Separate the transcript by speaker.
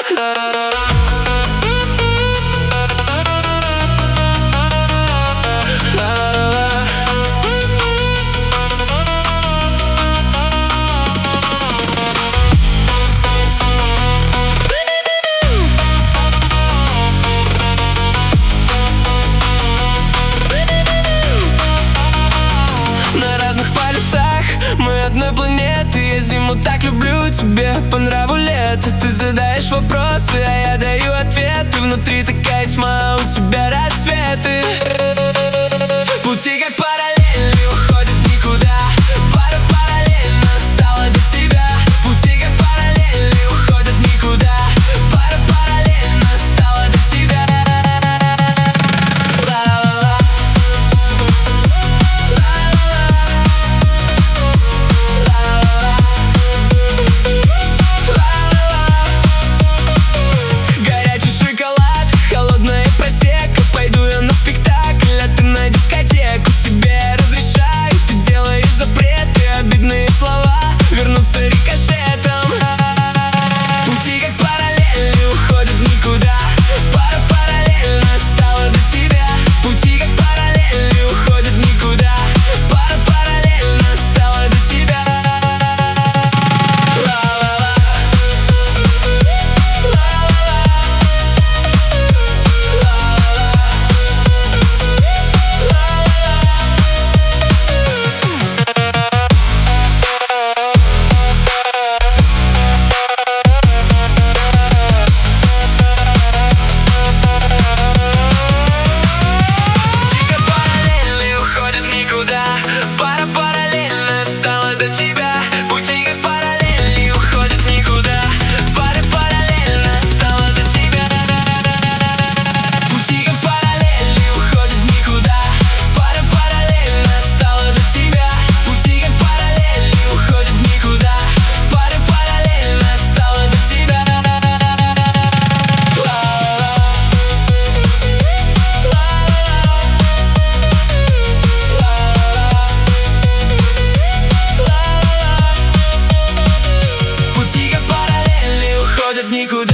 Speaker 1: Одной планеты, я зиму так люблю, тебе по нраву лето. Ты задаешь вопросы, а я даю ответы. Внутри такая тьма, у тебя рассветы. Пути как параллели уходят в никуда. Пара параллельно стала до тебя. Пути как параллели уходят в никуда. Пара параллельно стала до тебя. Ла-ла-ла. Горячий шоколад, холодная просека. Пойду я на спектакль, а ты на дискотеку. Себе разрешаю, ты делаешь запреты. Обидные слова вернутся рикошетом. Пути как параллели уходят в никуда. Пара параллельно стала до тебя. Пути как параллели уходят в никуда. Пара параллельно стала до тебя. Ла-ла-ла. Пара параллельно стала до тебя. Пути как параллели уходят в никуда. Пара параллельно стала до тебя. Пути как параллели уходят в никуда. Пара параллельно стала до тебя. Пути как параллели уходят в никуда. Пара параллельно стала до тебя. Пути как параллели уходят в никуда.